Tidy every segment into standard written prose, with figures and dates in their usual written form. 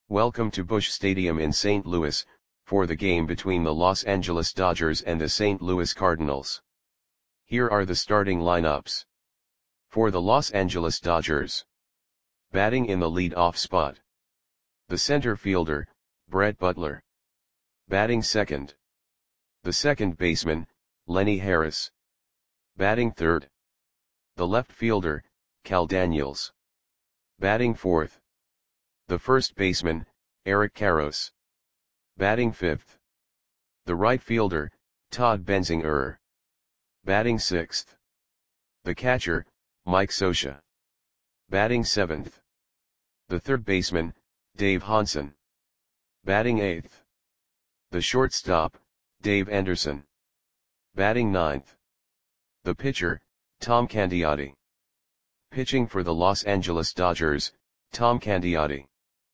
Welcome to Busch Stadium in St. Louis, for the game between the Los Angeles Dodgers and the St. Louis Cardinals. Here are the starting lineups. For the Los Angeles Dodgers. Batting in the lead-off spot. The center fielder, Brett Butler. Batting second. The second baseman, Lenny Harris. Batting third. The left fielder, Cal Daniels. Batting fourth. The first baseman, Eric Karros. Batting fifth. The right fielder, Todd Benzinger. Batting sixth. The catcher, Mike Scioscia. Batting seventh. The third baseman, Dave Hansen. Batting eighth. The shortstop, Dave Anderson. Batting ninth. The pitcher, Tom Candiotti. Pitching for the Los Angeles Dodgers, Tom Candiotti.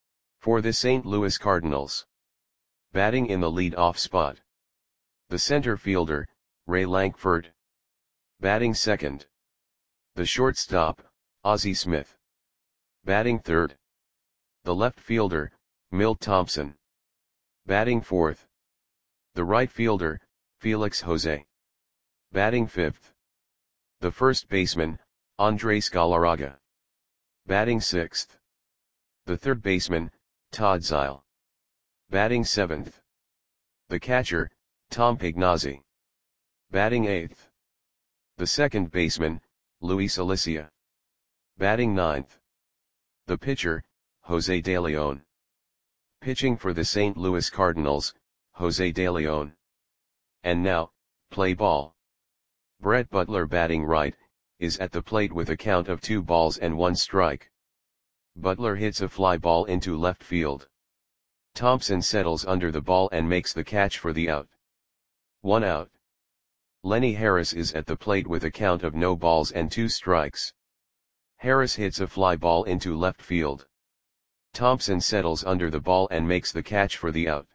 For the St. Louis Cardinals. Batting in the lead-off spot. The center fielder, Ray Lankford. Batting second. The shortstop, Ozzie Smith. Batting third. The left fielder, Milt Thompson. Batting fourth. The right fielder, Felix Jose. Batting fifth. The first baseman, Andres Galarraga. Batting sixth. The third baseman, Todd Zeile. Batting seventh. The catcher, Tom Pagnozzi. Batting eighth. The second baseman, Luis Alicia. Batting ninth. The pitcher, Jose De Leon. Pitching for the St. Louis Cardinals, Jose De Leon. And now, play ball. Brett Butler batting right, is at the plate with a count of 2-1 strike. Butler hits a fly ball into left field. Thompson settles under the ball and makes the catch for the out. 1 out. Lenny Harris is at the plate with a count of 0-2 strikes. Harris hits a fly ball into left field. Thompson settles under the ball and makes the catch for the out.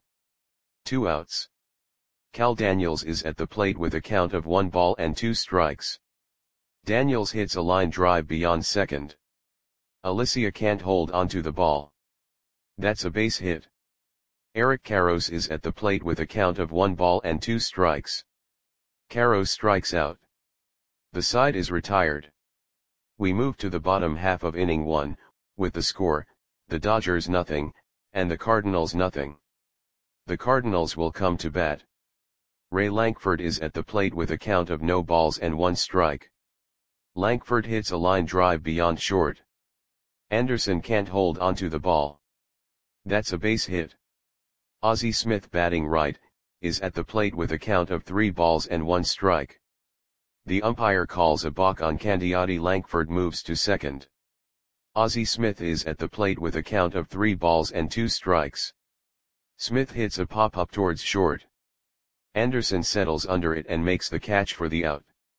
2 outs. Cal Daniels is at the plate with a count of 1-2 strikes. Daniels hits a line drive beyond second. Alicia can't hold onto the ball. That's a base hit. Eric Karros is at the plate with a count of 1-2 strikes. Karros strikes out. The side is retired. We move to the bottom half of inning 1, with the score, the Dodgers 0, and the Cardinals 0. The Cardinals will come to bat. Ray Lankford is at the plate with a count of 0-1 strike. Lankford hits a line drive beyond short. Anderson can't hold onto the ball. That's a base hit. Ozzie Smith batting right, is at the plate with a count of 3-1 strike. The umpire calls a balk on Candiotti. Lankford moves to second. Ozzie Smith is at the plate with a count of 3-2 strikes. Smith hits a pop-up towards short. Anderson settles under it and makes the catch for the out.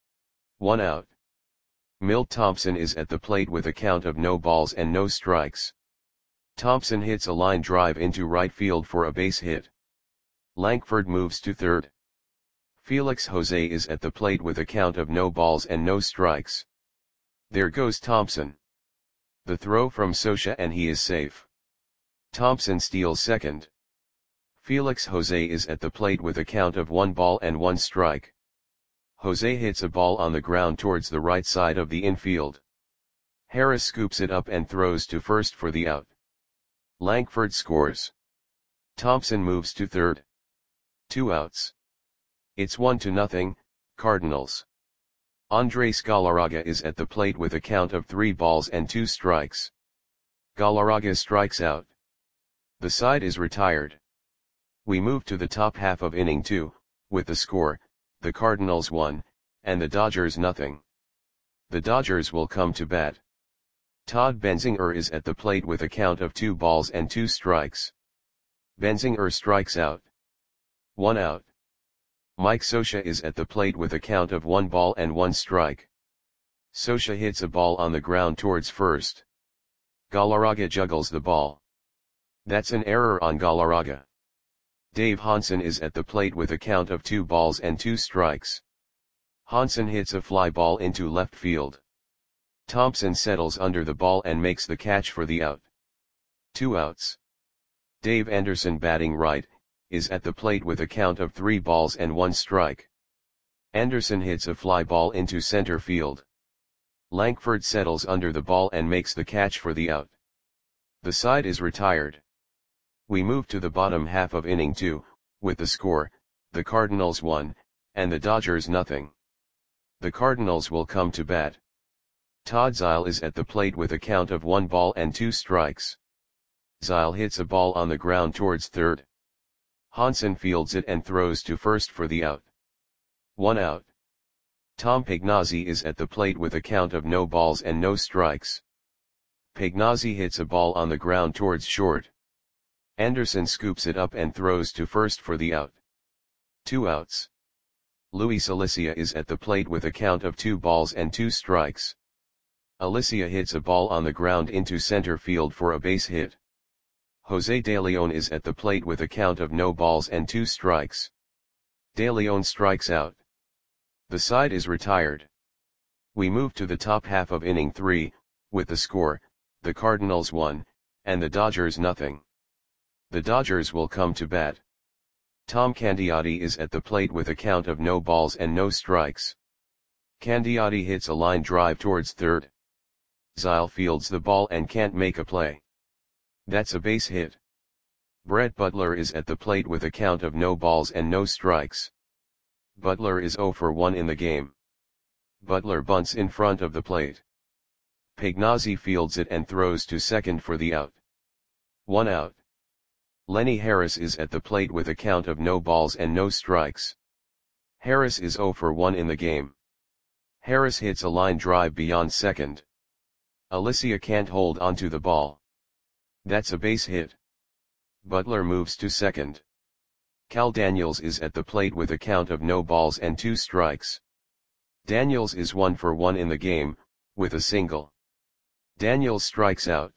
1 out. Milt Thompson is at the plate with a count of 0 strikes. Thompson hits a line drive into right field for a base hit. Lankford moves to third. Felix Jose is at the plate with a count of 0 strikes. There goes Thompson. The throw from Scioscia and he is safe. Thompson steals second. Felix Jose is at the plate with a count of 1-1 strike. Jose hits a ball on the ground towards the right side of the infield. Harris scoops it up and throws to first for the out. Lankford scores. Thompson moves to third. 2 outs. It's 1-0, Cardinals. Andres Galarraga is at the plate with a count of 3-2 strikes. Galarraga strikes out. The side is retired. We move to the top half of inning 2, with the score, the Cardinals 1, and the Dodgers 0. The Dodgers will come to bat. Todd Benzinger is at the plate with a count of 2-2 strikes. Benzinger strikes out. 1 out. Mike Scioscia is at the plate with a count of 1-1 strike. Scioscia hits a ball on the ground towards first. Galarraga juggles the ball. That's an error on Galarraga. Dave Hansen is at the plate with a count of 2-2 strikes. Hansen hits a fly ball into left field. Thompson settles under the ball and makes the catch for the out. 2 outs. Dave Anderson batting right, is at the plate with a count of 3 balls and 1 strike. Anderson hits a fly ball into center field. Lankford settles under the ball and makes the catch for the out. The side is retired. We move to the bottom half of inning 2, with the score, the Cardinals 1, and the Dodgers nothing. The Cardinals will come to bat. Todd Zeile is at the plate with a count of 1 ball and 2 strikes. Zeile hits a ball on the ground towards third. Hansen fields it and throws to first for the out. 1 out. Tom Pagnozzi is at the plate with a count of no balls and no strikes. Pagnozzi hits a ball on the ground towards short. Anderson scoops it up and throws to first for the out. 2 outs. Luis Alicia is at the plate with a count of 2 balls and 2 strikes. Alicia hits a ball on the ground into center field for a base hit. Jose De Leon is at the plate with a count of no balls and 2 strikes. De Leon strikes out. The side is retired. We move to the top half of inning 3, with the score, the Cardinals 1, and the Dodgers nothing. The Dodgers will come to bat. Tom Candiotti is at the plate with a count of no balls and no strikes. Candiotti hits a line drive towards third. Zeile fields the ball and can't make a play. That's a base hit. Brett Butler is at the plate with a count of no balls and no strikes. Butler is 0 for 1 in the game. Butler bunts in front of the plate. Pagnozzi fields it and throws to second for the out. 1 out. Lenny Harris is at the plate with a count of no balls and no strikes. Harris is 0 for 1 in the game. Harris hits a line drive beyond second. Alicia can't hold onto the ball. That's a base hit. Butler moves to second. Cal Daniels is at the plate with a count of no balls and 2 strikes. Daniels is 1 for 1 in the game, with a single. Daniels strikes out.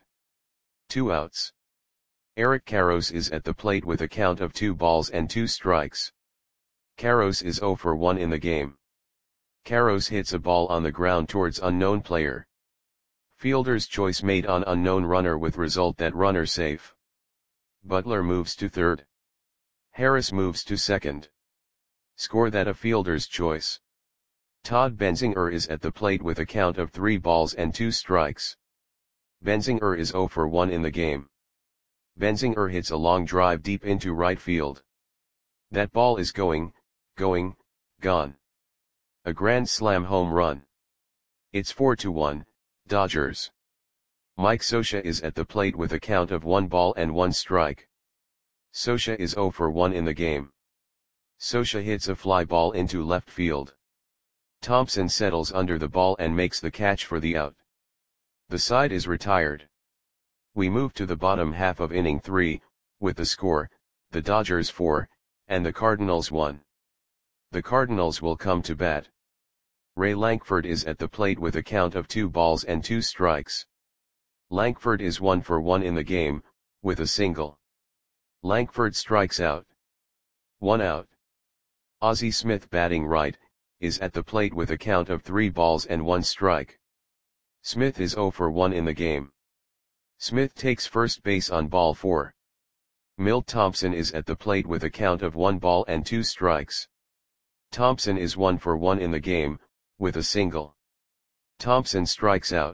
2 outs. Eric Karros is at the plate with a count of 2 balls and 2 strikes. Karros is 0 for 1 in the game. Karros hits a ball on the ground towards unknown player. Fielder's choice made on unknown runner with result that runner safe. Butler moves to third. Harris moves to second. Score that a fielder's choice. Todd Benzinger is at the plate with a count of 3 balls and 2 strikes. Benzinger is 0 for 1 in the game. Benzinger hits a long drive deep into right field. That ball is gone. A grand slam home run. It's 4-1, Dodgers. Mike Scioscia is at the plate with a count of 1 ball and 1 strike. Scioscia is 0 for 1 in the game. Scioscia hits a fly ball into left field. Thompson settles under the ball and makes the catch for the out. The side is retired. We move to the bottom half of inning 3, with the score, the Dodgers 4, and the Cardinals 1. The Cardinals will come to bat. Ray Lankford is at the plate with a count of 2 balls and 2 strikes. Lankford is 1 for 1 in the game, with a single. Lankford strikes out. 1 out. Ozzie Smith batting right, is at the plate with a count of 3 balls and 1 strike. Smith is 0 for 1 in the game. Smith takes first base on ball 4. Milt Thompson is at the plate with a count of 1 ball and 2 strikes. Thompson is 1 for 1 in the game, with a single. Thompson strikes out.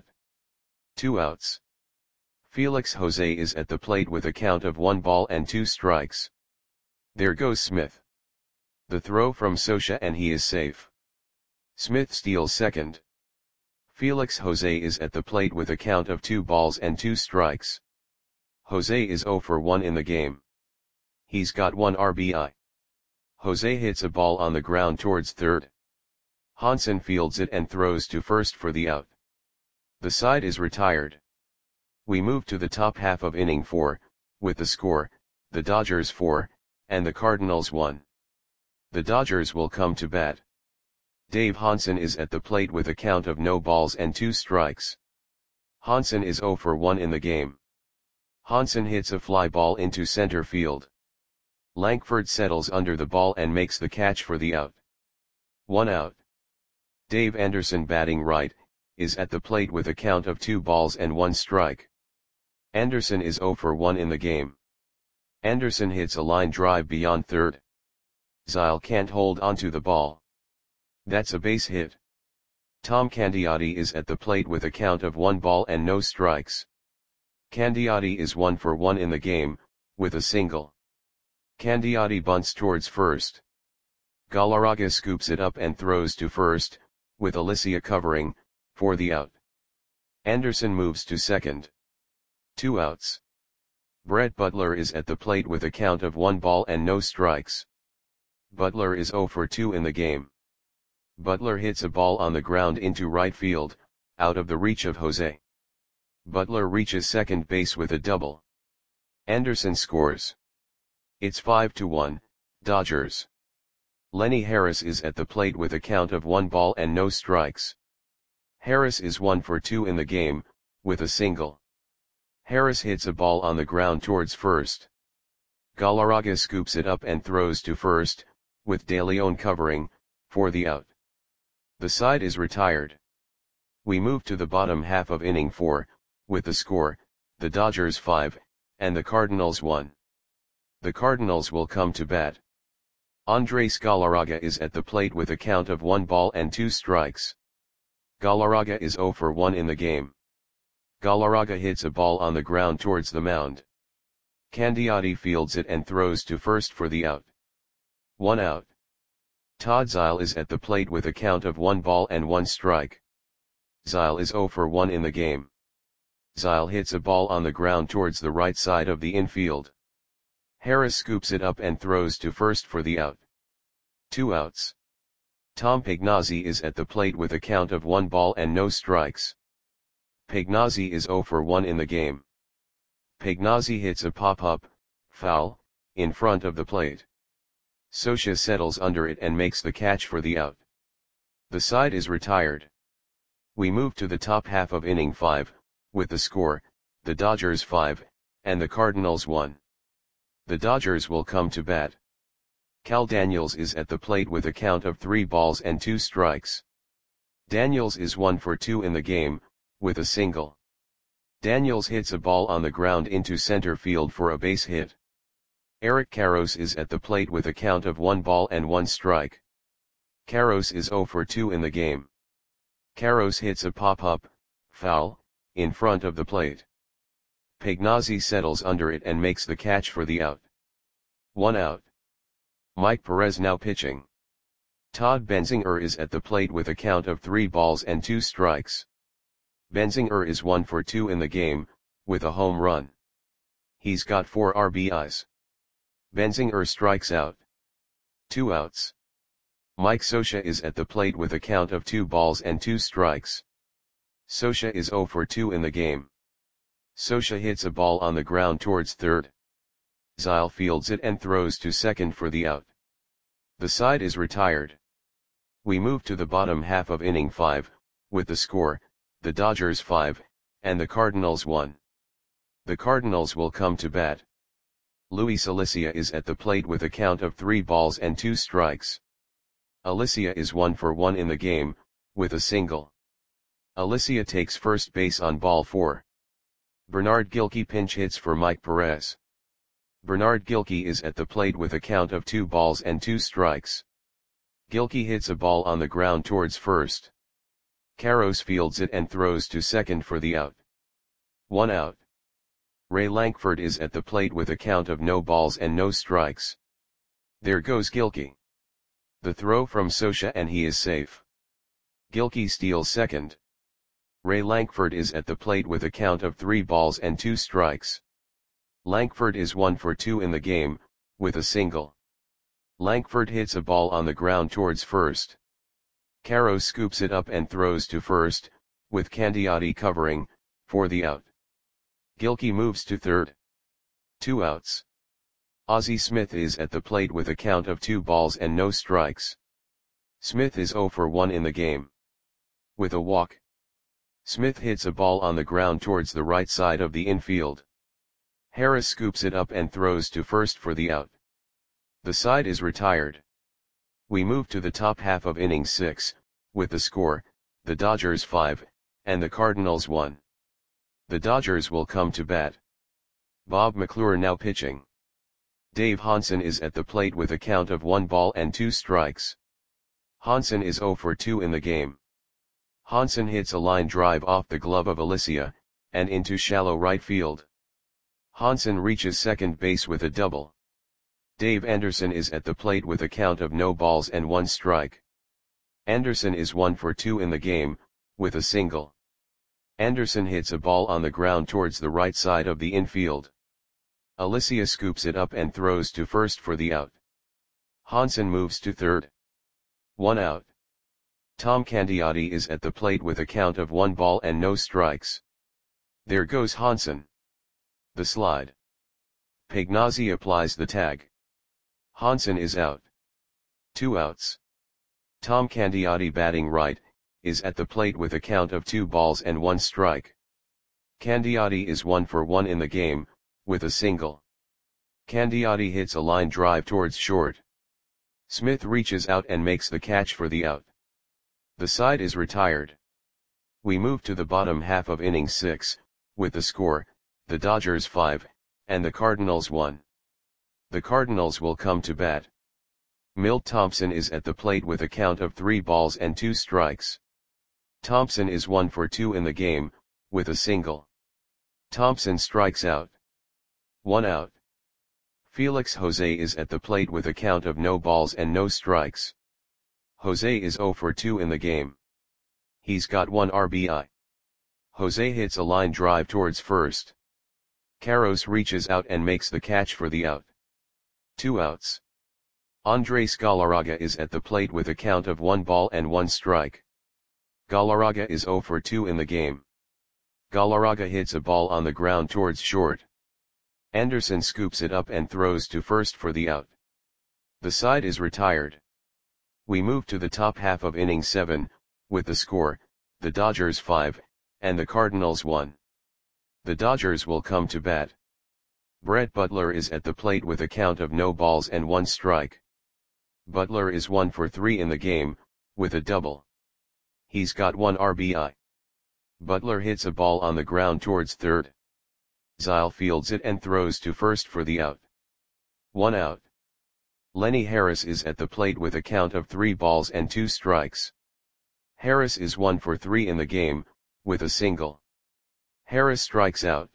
2 outs. Felix Jose is at the plate with a count of 1 ball and 2 strikes. There goes Smith. The throw from Scioscia and he is safe. Smith steals second. Felix Jose is at the plate with a count of 2 balls and 2 strikes. Jose is 0 for 1 in the game. He's got 1 RBI. Jose hits a ball on the ground towards third. Hansen fields it and throws to first for the out. The side is retired. We move to the top half of inning 4, with the score, the Dodgers 4, and the Cardinals 1. The Dodgers will come to bat. Dave Hansen is at the plate with a count of no balls and 2 strikes. Hansen is 0 for 1 in the game. Hansen hits a fly ball into center field. Lankford settles under the ball and makes the catch for the out. 1 out. Dave Anderson batting right, is at the plate with a count of 2 balls and 1 strike. Anderson is 0 for 1 in the game. Anderson hits a line drive beyond third. Zeile can't hold onto the ball. That's a base hit. Tom Candiotti is at the plate with a count of 1 ball and no strikes. Candiotti is 1 for 1 in the game, with a single. Candiotti bunts towards first. Galarraga scoops it up and throws to first, with Alicia covering, for the out. Anderson moves to second. 2 outs. Brett Butler is at the plate with a count of 1 ball and no strikes. Butler is 0 for 2 in the game. Butler hits a ball on the ground into right field, out of the reach of Jose. Butler reaches second base with a double. Anderson scores. It's 5-1, Dodgers. Lenny Harris is at the plate with a count of 1 ball and no strikes. Harris is 1 for 2 in the game, with a single. Harris hits a ball on the ground towards first. Galarraga scoops it up and throws to first, with De Leon covering, for the out. The side is retired. We move to the bottom half of inning 4, with the score, the Dodgers 5, and the Cardinals 1. The Cardinals will come to bat. Andres Galarraga is at the plate with a count of 1 ball and 2 strikes. Galarraga is 0 for 1 in the game. Galarraga hits a ball on the ground towards the mound. Candiotti fields it and throws to first for the out. 1 out. Todd Zeile is at the plate with a count of 1 ball and 1 strike. Zeile is 0 for 1 in the game. Zeile hits a ball on the ground towards the right side of the infield. Harris scoops it up and throws to first for the out. 2 outs. Tom Pagnozzi is at the plate with a count of 1 ball and no strikes. Pagnozzi is 0 for 1 in the game. Pagnozzi hits a pop-up, foul, in front of the plate. Scioscia settles under it and makes the catch for the out. The side is retired. We move to the top half of inning 5, with the score, the Dodgers 5, and the Cardinals 1. The Dodgers will come to bat. Cal Daniels is at the plate with a count of 3 balls and 2 strikes. Daniels is 1 for 2 in the game, with a single. Daniels hits a ball on the ground into center field for a base hit. Eric Karros is at the plate with a count of 1 ball and 1 strike. Karros is 0 for 2 in the game. Karros hits a pop-up, foul, in front of the plate. Pagnozzi settles under it and makes the catch for the out. 1 out. Mike Perez now pitching. Todd Benzinger is at the plate with a count of 3 balls and 2 strikes. Benzinger is 1 for 2 in the game, with a home run. He's got 4 RBIs. Benzinger strikes out. 2 outs. Mike Scioscia is at the plate with a count of 2 balls and 2 strikes. Scioscia is 0 for 2 in the game. Scioscia hits a ball on the ground towards third. Zeile fields it and throws to second for the out. The side is retired. We move to the bottom half of inning 5, with the score, the Dodgers 5, and the Cardinals 1. The Cardinals will come to bat. Luis Alicia is at the plate with a count of 3 balls and 2 strikes. Alicia is 1 for 1 in the game, with a single. Alicia takes first base on ball 4. Bernard Gilkey pinch hits for Mike Perez. Bernard Gilkey is at the plate with a count of 2 balls and 2 strikes. Gilkey hits a ball on the ground towards first. Karros fields it and throws to second for the out. 1 out. Ray Lankford is at the plate with a count of no balls and no strikes. There goes Gilkey. The throw from Scioscia and he is safe. Gilkey steals second. Ray Lankford is at the plate with a count of 3 balls and 2 strikes. Lankford is 1 for 2 in the game, with a single. Lankford hits a ball on the ground towards first. Karros scoops it up and throws to first, with Candiotti covering, for the out. Gilkey moves to third. 2 outs. Ozzie Smith is at the plate with a count of 2 balls and no strikes. Smith is 0 for 1 in the game. With a walk. Smith hits a ball on the ground towards the right side of the infield. Harris scoops it up and throws to first for the out. The side is retired. We move to the top half of inning 6, with the score, the Dodgers 5, and the Cardinals 1. The Dodgers will come to bat. Bob McClure now pitching. Dave Hansen is at the plate with a count of 1 ball and 2 strikes. Hansen is 0 for 2 in the game. Hansen hits a line drive off the glove of Alicia, and into shallow right field. Hansen reaches second base with a double. Dave Anderson is at the plate with a count of no balls and 1 strike. Anderson is 1 for 2 in the game, with a single. Anderson hits a ball on the ground towards the right side of the infield. Alicia scoops it up and throws to first for the out. Hansen moves to third. 1 out. Tom Candiotti is at the plate with a count of 1 ball and no strikes. There goes Hansen. The slide. Pagnazzi applies the tag. Hansen is out. 2 outs. Tom Candiotti, batting right, is at the plate with a count of 2 balls and 1 strike. Candiotti is 1 for 1 in the game, with a single. Candiotti hits a line drive towards short. Smith reaches out and makes the catch for the out. The side is retired. We move to the bottom half of inning 6, with the score, the Dodgers 5, and the Cardinals 1. The Cardinals will come to bat. Milt Thompson is at the plate with a count of 3 balls and 2 strikes. Thompson is 1 for 2 in the game, with a single. Thompson strikes out. 1 out. Felix Jose is at the plate with a count of no balls and no strikes. Jose is 0 for 2 in the game. He's got 1 RBI. Jose hits a line drive towards first. Karros reaches out and makes the catch for the out. 2 outs. Andres Galarraga is at the plate with a count of 1 ball and 1 strike. Galarraga is 0 for 2 in the game. Galarraga hits a ball on the ground towards short. Anderson scoops it up and throws to first for the out. The side is retired. We move to the top half of inning 7, with the score, the Dodgers 5, and the Cardinals 1. The Dodgers will come to bat. Brett Butler is at the plate with a count of no balls and 1 strike. Butler is 1 for 3 in the game, with a double. He's got 1 RBI. Butler hits a ball on the ground towards third. Zile fields it and throws to first for the out. 1 out. Lenny Harris is at the plate with a count of 3 balls and 2 strikes. Harris is 1 for 3 in the game, with a single. Harris strikes out.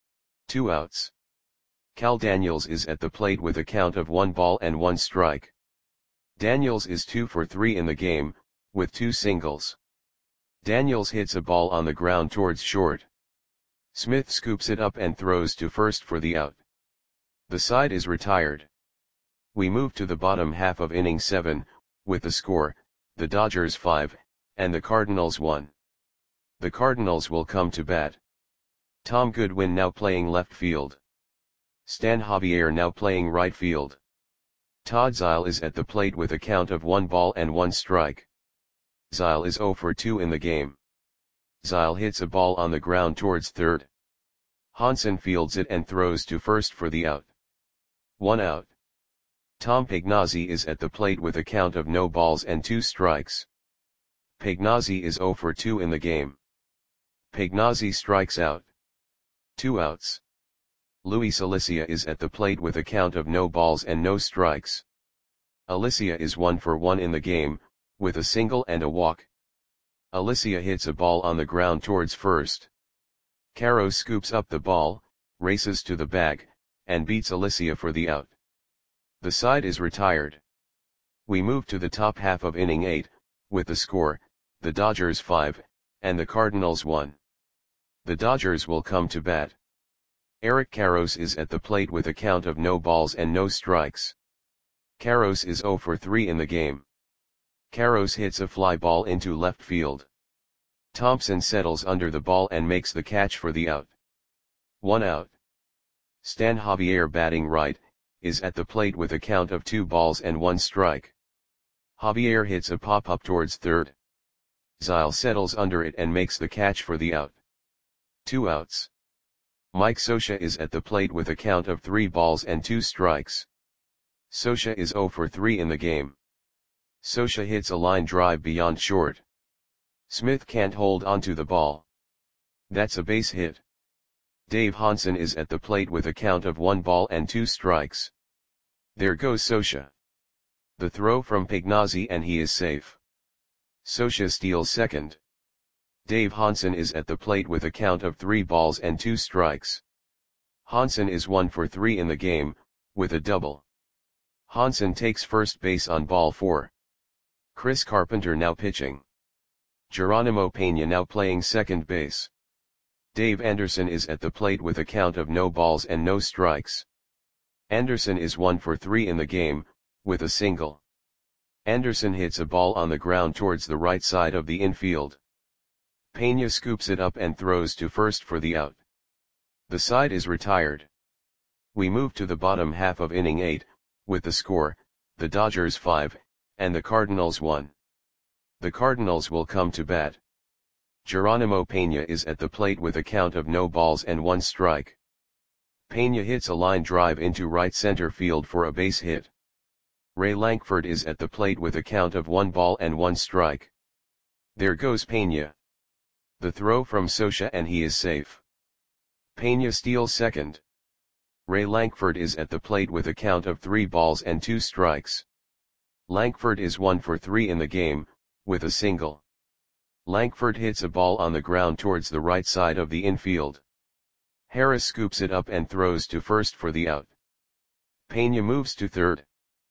2 outs. Cal Daniels is at the plate with a count of 1 ball and 1 strike. Daniels is 2 for 3 in the game, with 2 singles. Daniels hits a ball on the ground towards short. Smith scoops it up and throws to first for the out. The side is retired. We move to the bottom half of inning 7, with the score, the Dodgers 5, and the Cardinals 1. The Cardinals will come to bat. Tom Goodwin now playing left field. Stan Javier now playing right field. Todd Zile is at the plate with a count of 1 ball and 1 strike. Zile is 0 for 2 in the game. Zile hits a ball on the ground towards third. Hansen fields it and throws to first for the out. 1 out. Tom Pagnazzi is at the plate with a count of no balls and 2 strikes. Pagnazzi is 0 for 2 in the game. Pagnazzi strikes out. 2 outs. Luis Alicia is at the plate with a count of no balls and no strikes. Alicia is 1 for 1 in the game, with a single and a walk. Alicia hits a ball on the ground towards first. Karros scoops up the ball, races to the bag, and beats Alicia for the out. The side is retired. We move to the top half of inning 8, with the score, the Dodgers 5, and the Cardinals 1. The Dodgers will come to bat. Eric Karros is at the plate with a count of no balls and no strikes. Karros is 0 for 3 in the game. Karros hits a fly ball into left field. Thompson settles under the ball and makes the catch for the out. 1 out. Stan Javier, batting right, is at the plate with a count of 2 balls and 1 strike. Javier hits a pop-up towards third. Zile settles under it and makes the catch for the out. 2 outs. Mike Scioscia is at the plate with a count of 3 balls and 2 strikes. Scioscia is 0 for 3 in the game. Scioscia hits a line drive beyond short. Smith can't hold onto the ball. That's a base hit. Dave Hansen is at the plate with a count of 1 ball and 2 strikes. There goes Socha. The throw from Pignazzi and he is safe. Socha steals second. Dave Hansen is at the plate with a count of 3 balls and 2 strikes. Hansen is 1 for 3 in the game, with a double. Hansen takes first base on ball 4. Chris Carpenter now pitching. Geronimo Pena now playing second base. Dave Anderson is at the plate with a count of no balls and no strikes. Anderson is 1 for 3 in the game, with a single. Anderson hits a ball on the ground towards the right side of the infield. Pena scoops it up and throws to first for the out. The side is retired. We move to the bottom half of inning 8, with the score, the Dodgers 5, and the Cardinals 1. The Cardinals will come to bat. Geronimo Pena is at the plate with a count of no balls and 1 strike. Pena hits a line drive into right center field for a base hit. Ray Lankford is at the plate with a count of 1 ball and 1 strike. There goes Pena. The throw from Socha and he is safe. Pena steals second. Ray Lankford is at the plate with a count of 3 balls and 2 strikes. Lankford is 1 for 3 in the game, with a single. Lankford hits a ball on the ground towards the right side of the infield. Harris scoops it up and throws to first for the out. Pena moves to third.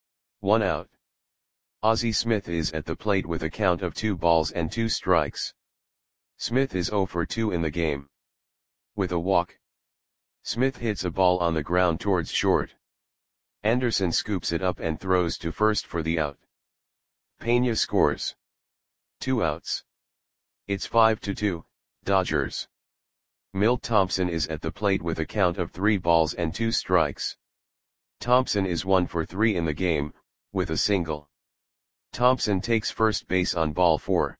1 out. Ozzie Smith is at the plate with a count of 2 balls and 2 strikes. Smith is 0 for 2 in the game. With a walk. Smith hits a ball on the ground towards short. Anderson scoops it up and throws to first for the out. Pena scores. 2 outs. It's 5-2, Dodgers. Milt Thompson is at the plate with a count of 3 balls and 2 strikes. Thompson is 1 for 3 in the game, with a single. Thompson takes first base on ball 4.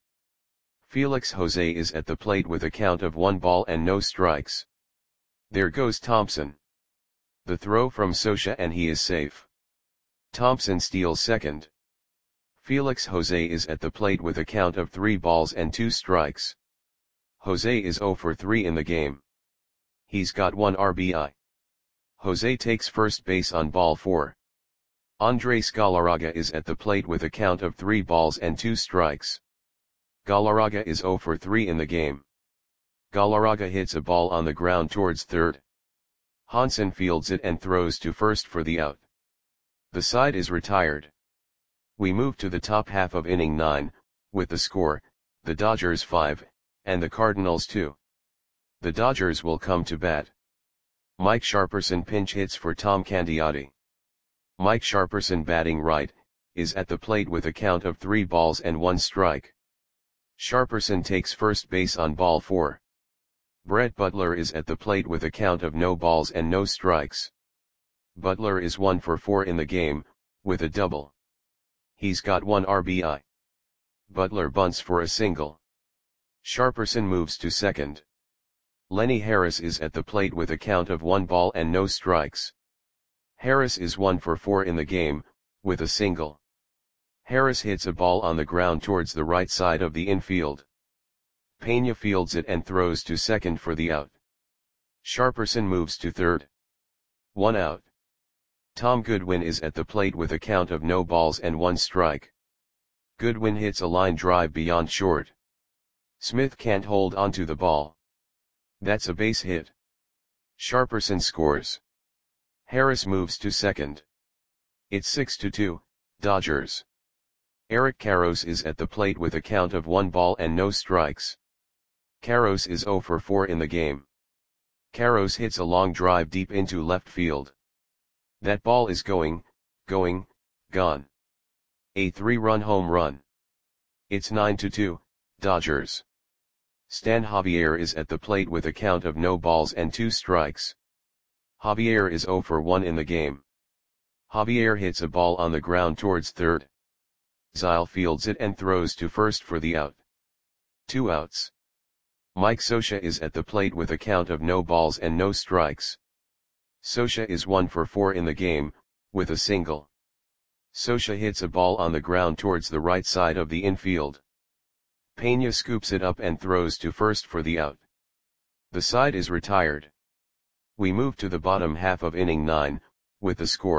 Felix Jose is at the plate with a count of 1 ball and no strikes. There goes Thompson. The throw from Socha and he is safe. Thompson steals second. Felix Jose is at the plate with a count of 3 balls and 2 strikes. Jose is 0 for 3 in the game. He's got 1 RBI. Jose takes first base on ball 4. Andres Galarraga is at the plate with a count of 3 balls and 2 strikes. Galarraga is 0 for 3 in the game. Galarraga hits a ball on the ground towards third. Hansen fields it and throws to first for the out. The side is retired. We move to the top half of inning 9, with the score, the Dodgers 5, and the Cardinals 2. The Dodgers will come to bat. Mike Sharperson pinch hits for Tom Candiotti. Mike Sharperson, batting right, is at the plate with a count of 3 balls and 1 strike. Sharperson takes first base on ball 4. Brett Butler is at the plate with a count of no balls and no strikes. Butler is 1 for 4 in the game, with a double. He's got 1 RBI. Butler bunts for a single. Sharperson moves to second. Lenny Harris is at the plate with a count of 1 ball and no strikes. Harris is 1 for 4 in the game, with a single. Harris hits a ball on the ground towards the right side of the infield. Pena fields it and throws to second for the out. Sharperson moves to third. 1 out. Tom Goodwin is at the plate with a count of no balls and 1 strike. Goodwin hits a line drive beyond short. Smith can't hold onto the ball. That's a base hit. Sharperson scores. Harris moves to second. It's 6-2, Dodgers. Eric Karros is at the plate with a count of 1 ball and no strikes. Karros is 0 for 4 in the game. Karros hits a long drive deep into left field. That ball is gone. A 3-run home run. It's 9-2, Dodgers. Stan Javier is at the plate with a count of no balls and 2 strikes. Javier is 0 for 1 in the game. Javier hits a ball on the ground towards third. Zyle fields it and throws to first for the out. 2 outs. Mike Socha is at the plate with a count of no balls and no strikes. Socha is 1 for 4 in the game, with a single. Socha hits a ball on the ground towards the right side of the infield. Pena scoops it up and throws to first for the out. The side is retired. We move to the bottom half of inning 9, with the score,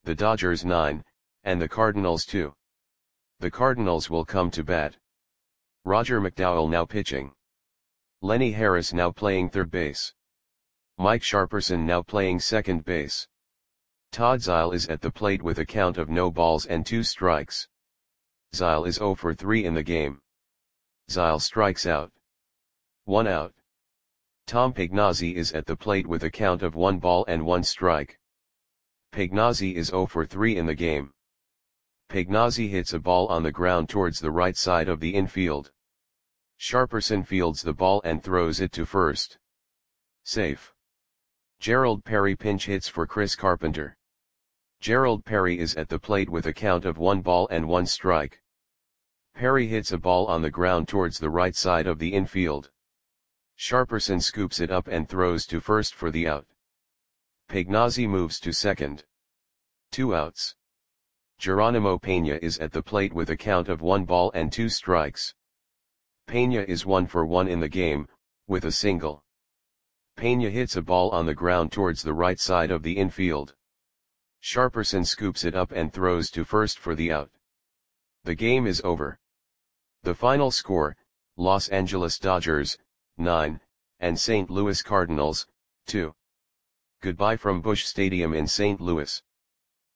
the Dodgers 9, and the Cardinals 2. The Cardinals will come to bat. Roger McDowell now pitching. Lenny Harris now playing third base. Mike Sharperson now playing second base. Todd Zeile is at the plate with a count of no balls and 2 strikes. Zeile is 0 for 3 in the game. Zeile strikes out. 1 out. Tom Pagnozzi is at the plate with a count of 1 ball and 1 strike. Pagnozzi is 0 for 3 in the game. Pagnozzi hits a ball on the ground towards the right side of the infield. Sharperson fields the ball and throws it to first. Safe. Gerald Perry pinch hits for Chris Carpenter. Gerald Perry is at the plate with a count of 1 ball and 1 strike. Perry hits a ball on the ground towards the right side of the infield. Sharperson scoops it up and throws to first for the out. Pagnozzi moves to second. 2 outs. Geronimo Pena is at the plate with a count of 1 ball and 2 strikes. Pena is 1 for 1 in the game, with a single. Pena hits a ball on the ground towards the right side of the infield. Sharperson scoops it up and throws to first for the out. The game is over. The final score, Los Angeles Dodgers, 9, and St. Louis Cardinals, 2. Goodbye from Busch Stadium in St. Louis.